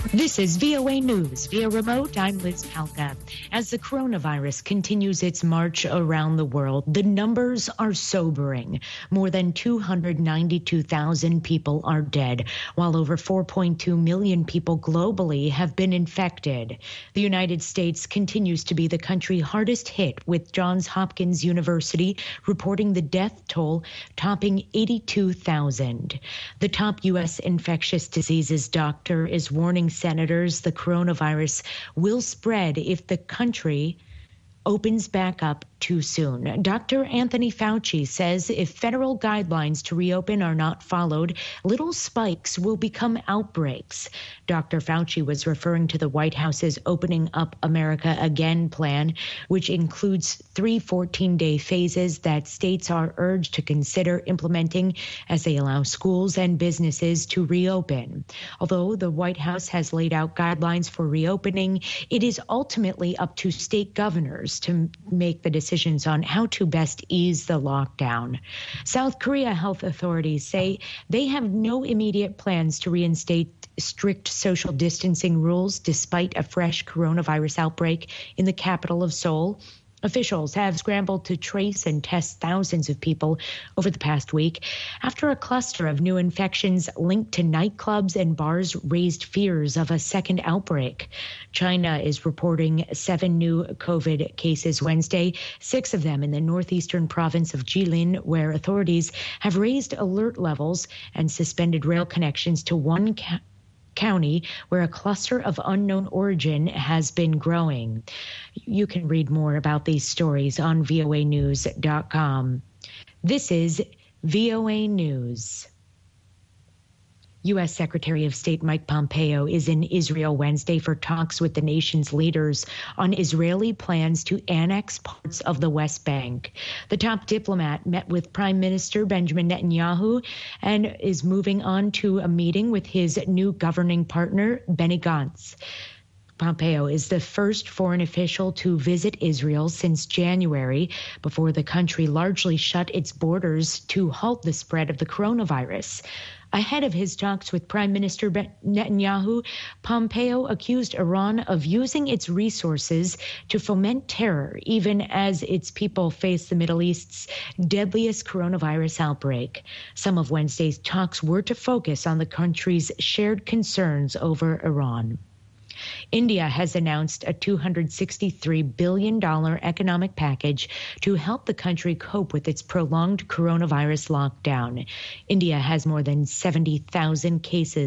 This is VOA News. Via remote, I'm Liz Palka. As the coronavirus continues its march around the world, the numbers are sobering. More than 292,000 people are dead, while over 4.2 million people globally have been infected. The United States continues to be the country hardest hit, with Johns Hopkins University reporting the death toll topping 82,000. The top U.S. infectious diseases doctor is warning senators the coronavirus will spread if the country opens back up too soon. Dr. Anthony Fauci says if federal guidelines to reopen are not followed, little spikes will become outbreaks. Dr. Fauci was referring to the White House's Opening Up America Again plan, which includes 3 14-day phases that states are urged to consider implementing as they allow schools and businesses to reopen. Although the White House has laid out guidelines for reopening, it is ultimately up to state governors to make the decisions on how to best ease the lockdown. South Korea health authorities say they have no immediate plans to reinstate strict social distancing rules despite a fresh coronavirus outbreak in the capital of Seoul. Officials have scrambled to trace and test thousands of people over the past week after a cluster of new infections linked to nightclubs and bars raised fears of a second outbreak. China is reporting 7 new COVID cases Wednesday, 6 of them in the northeastern province of Jilin, where authorities have raised alert levels and suspended rail connections to one county where a cluster of unknown origin has been growing. You can read more about these stories on voanews.com. This is VOA News. U.S. Secretary of State Mike Pompeo is in Israel Wednesday for talks with the nation's leaders on Israeli plans to annex parts of the West Bank. The top diplomat met with Prime Minister Benjamin Netanyahu and is moving on to a meeting with his new governing partner, Benny Gantz. Pompeo is the first foreign official to visit Israel since January, before the country largely shut its borders to halt the spread of the coronavirus. Ahead of his talks with Prime Minister Netanyahu, Pompeo accused Iran of using its resources to foment terror, even as its people face the Middle East's deadliest coronavirus outbreak. Some of Wednesday's talks were to focus on the country's shared concerns over Iran. India has announced a $263 billion economic package to help the country cope with its prolonged coronavirus lockdown. India has more than 70,000 cases